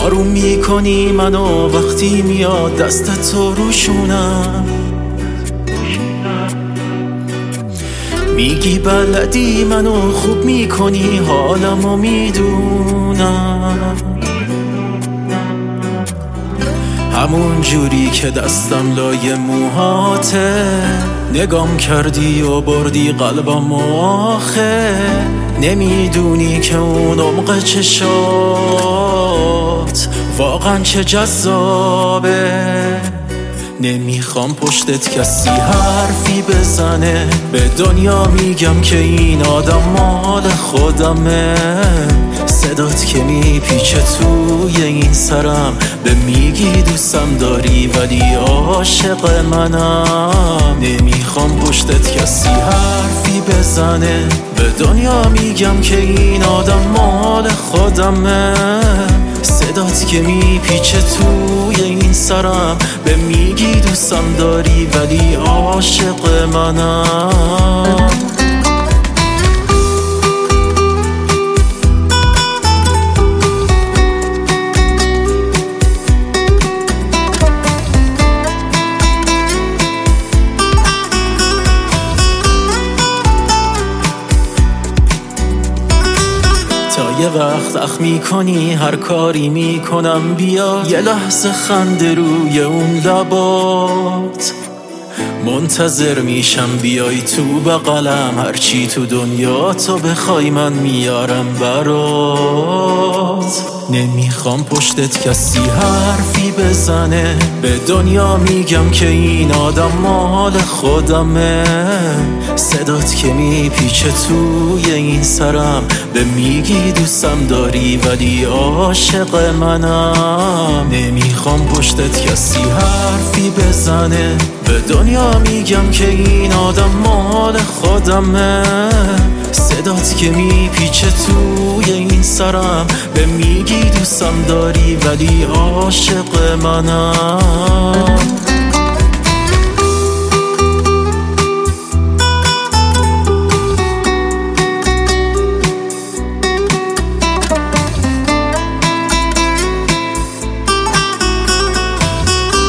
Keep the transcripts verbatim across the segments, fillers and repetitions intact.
آروم میکنی منو وقتی میاد دست تو روشونم، میگی بلدی منو خوب میکنی حالمو میدونم، همون جوری که دستم لای موهاته نگام کردی و بردی قلبم آخه نمیدونی که اون عمق چشات واقعا چه جذابه. نمیخوام پشتت کسی حرفی بزنه، به دنیا میگم که این آدم مال خودمه، صدات که میپیچه توی این سرم به میگی دوستم داری ولی عاشق منم. نمیخوام پشتت کسی حرفی بزنه، به دنیا میگم که این آدم مال خودمه، صدات که میپیچه توی این سرم به میگی دوستم داری ولی عاشق منم. تا یه وقت اخ میکنی هر کاری میکنم بیا یه لحظه خنده روی اون لبات، منتظر میشم بیای تو بغلم، هرچی تو دنیا تو بخوای من میارم برات. نمیخوام پشتت کسی حرفی بزنه، به دنیا میگم که این آدم مال خودمه، صدات که میپیچه توی این سرم به میگی دوستم داری ولی عاشق منم. نمیخوام پشتت کسی حرفی بزنه، به دنیا میگم که این آدم مال خودمه، صدات که میپیچه توی این سرم به میگی دوستم داری ولی عاشق منم.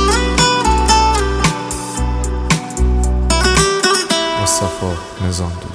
مصطفی نظام دو